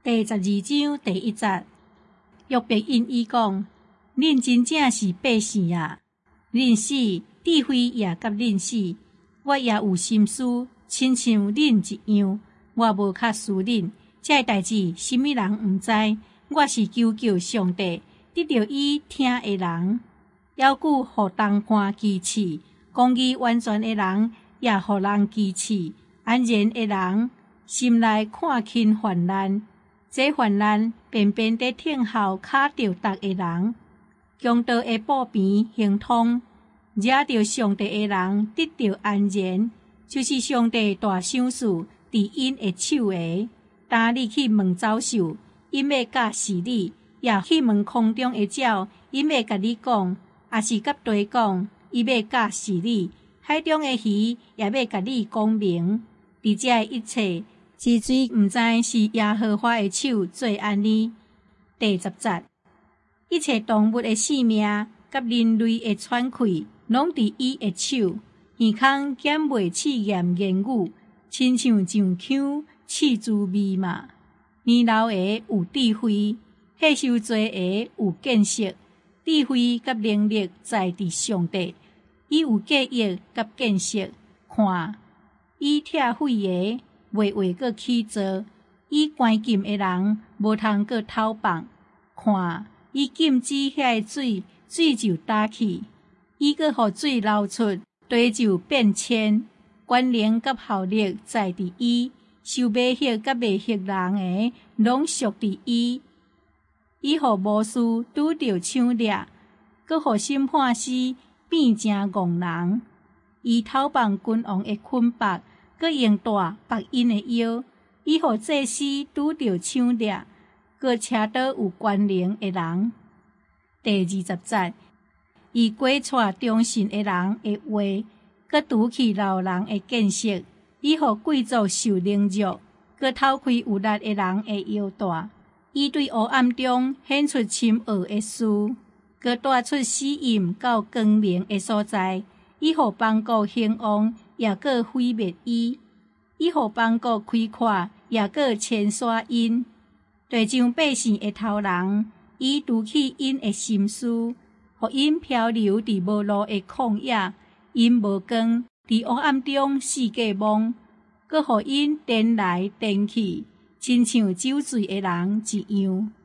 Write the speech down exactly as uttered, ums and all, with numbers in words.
第十二章第一节，约伯因伊讲：恁真正是百姓啊！恁死，智慧也甲恁死，我也有心思，亲像恁一样。我无较输恁，这代志什么人毋知？我是求救上帝，得到伊听的人，要求互东看支持，公义完全的人也互人支持，安然的人心内看轻患难。这患难偏偏在听候卡着逐个人，强盗的布边行通，惹着上帝的人得到安然，就是上帝大赏赐伫因的手下。当你去问走兽，因要教示你；也去问空中的鸟，因要甲你讲；也是甲地讲，伊要教示你；海中的鱼也要甲你讲明。伫这一切，之水毋知是耶和华的手做安尼。第十节，一切动物的性命，甲人类的喘气，拢伫伊的手。耳孔减袂试验言语，亲像上腔试滋味嘛。年老的有智慧，岁数侪的有见识。智慧甲能力在伫上帝，伊有记忆甲见识。看，伊拆毁的袂话阁起造，伊关禁的人无通阁偷放。看，伊禁止遐个水，水就打去；伊阁互水流出，地就变迁。关联甲效力在伫伊，受未识甲未识人的，拢属伫伊。伊互无事拄着抢掠，阁互审判师变成戆人。伊偷放君王的捆绑，阁用大绑因的腰。伊互祭司拄着抢掠，阁车倒有关联的人。第二十节，伊规带忠信的人的话，阁拄去老人的见识。伊互贵族受凌辱，阁偷开有力的人的腰带。伊对黑暗中显出深恶的事，阁带出死荫到光明的所在。伊互邦国兴旺，也阁毁灭伊；伊互邦国开阔，也阁牵刷因。地上百姓的头人，伊拄起因的心思，互因漂流伫无路的旷野，因无光，伫黑暗中四界梦，阁互因颠来颠去，亲像酒醉的人一样。